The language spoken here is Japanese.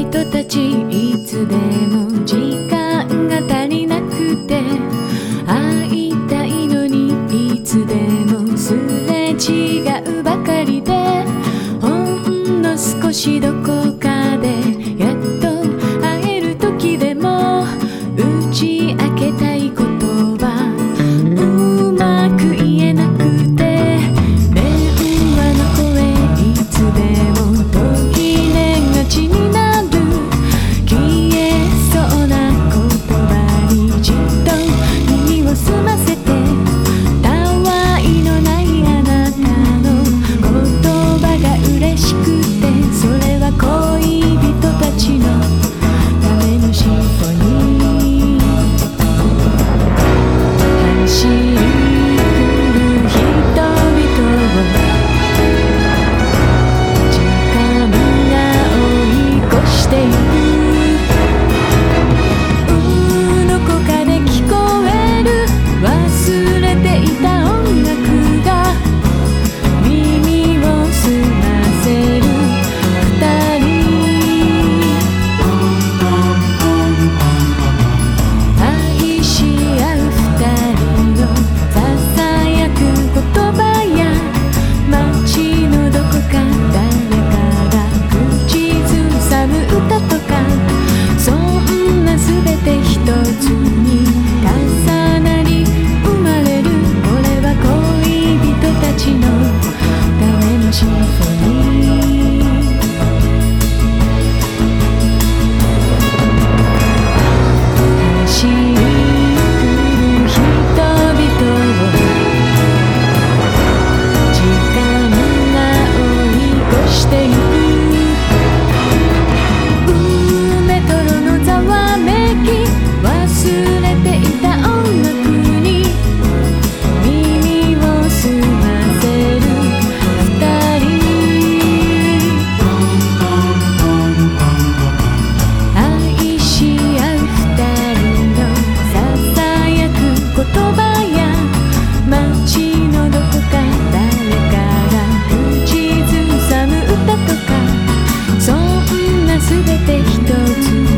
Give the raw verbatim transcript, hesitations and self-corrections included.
人たちいつでも時間が足りなくて会いたいのにいつでもすれ違うばかりでほんの少しどこかでやっと会える時でも打ち明けたい言葉うまく言えなくて電話の声いつでも途切れがちになる消えそうな言葉にじっと耳を澄ませてたわいのないあなたの言葉が嬉しくてそれは恋人たちのためのシンフォニー走り来る人々を時間が追い越してゆくどこかで聞こえる忘れていた音楽が耳を澄ませる二人愛し合う二人のささやく言葉や街のどこか誰かが口ずさむ歌とかそんなすべて一つに重なり生まれるこれは恋人たちのためのシンフォニー走り来る人々を時間が追い越してゆくメトロのざわめき忘れていた音楽に耳を澄ませる二人愛し合う二人のささやく言葉や街のどこか誰かが口ずさむ歌とかそんなすべて一つ